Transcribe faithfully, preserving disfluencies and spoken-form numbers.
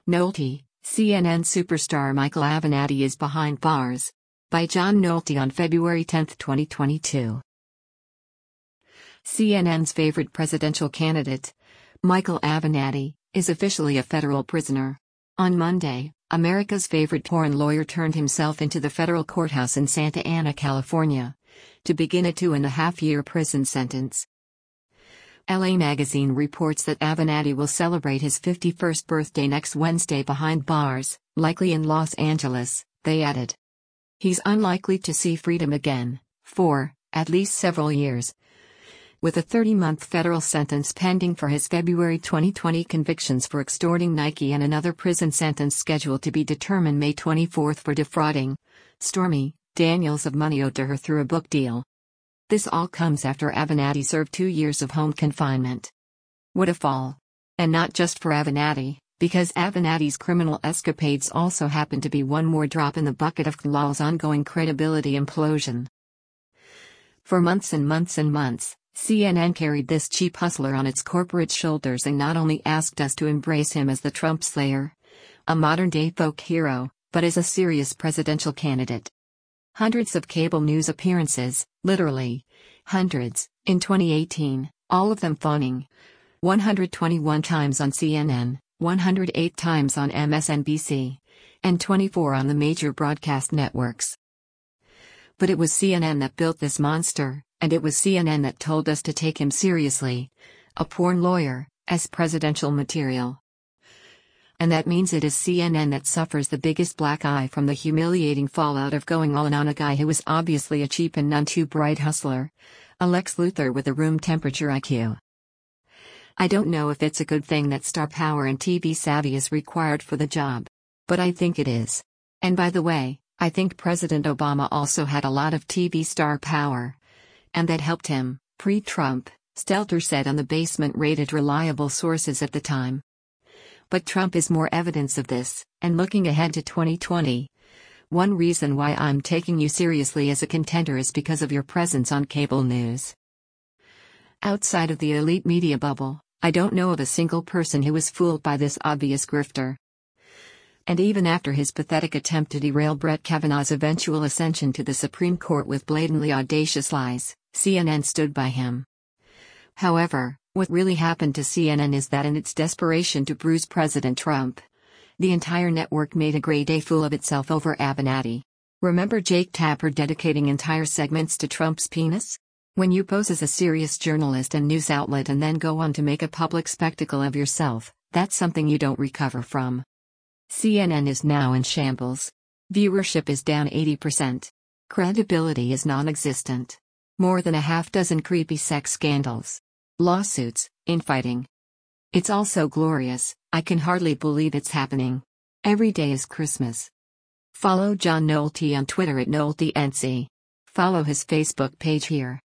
Nolte, C N N superstar Michael Avenatti is behind bars. By John Nolte on February tenth, twenty twenty-two. C N N's favorite presidential candidate, Michael Avenatti, is officially a federal prisoner. On Monday, America's favorite porn lawyer turned himself into the federal courthouse in Santa Ana, California, to begin a two-and-a-half-year prison sentence. L A Magazine reports that Avenatti will celebrate his fifty-first birthday next Wednesday behind bars, likely in Los Angeles, they added. He's unlikely to see freedom again, for, at least several years. With a thirty-month federal sentence pending for his February twenty twenty convictions for extorting Nike and another prison sentence scheduled to be determined May twenty-fourth for defrauding Stormy Daniels of money owed to her through a book deal. This all comes after Avenatti served two years of home confinement. What a fall. And not just for Avenatti, because Avenatti's criminal escapades also happen to be one more drop in the bucket of C L A's ongoing credibility implosion. For months and months and months, C N N carried this cheap hustler on its corporate shoulders and not only asked us to embrace him as the Trump slayer, a modern-day folk hero, but as a serious presidential candidate. Hundreds of cable news appearances, literally, hundreds, in twenty eighteen, all of them phoning. one hundred twenty-one times on C N N, one hundred eight times on M S N B C, and twenty-four on the major broadcast networks. But it was C N N that built this monster, and it was C N N that told us to take him seriously, a porn lawyer, as presidential material. And that means it is C N N that suffers the biggest black eye from the humiliating fallout of going all in on a guy who was obviously a cheap and none too bright hustler, a Lex Luthor with a room temperature I Q. I don't know if it's a good thing that star power and T V savvy is required for the job. But I think it is. And by the way, I think President Obama also had a lot of T V star power. And that helped him, pre-Trump, Stelter said on the basement-rated reliable sources at the time. But Trump is more evidence of this, and looking ahead to twenty twenty. One reason why I'm taking you seriously as a contender is because of your presence on cable news. Outside of the elite media bubble, I don't know of a single person who was fooled by this obvious grifter. And even after his pathetic attempt to derail Brett Kavanaugh's eventual ascension to the Supreme Court with blatantly audacious lies, C N N stood by him. However, what really happened to C N N is that in its desperation to bruise President Trump, the entire network made a grade A fool of itself over Avenatti. Remember Jake Tapper dedicating entire segments to Trump's penis? When you pose as a serious journalist and news outlet and then go on to make a public spectacle of yourself, that's something you don't recover from. C N N is now in shambles. Viewership is down eighty percent. Credibility is non-existent. More than a half dozen creepy sex scandals. Lawsuits, infighting. It's all so glorious, I can hardly believe it's happening. Every day is Christmas. Follow John Nolte on Twitter at NolteNC. Follow his Facebook page here.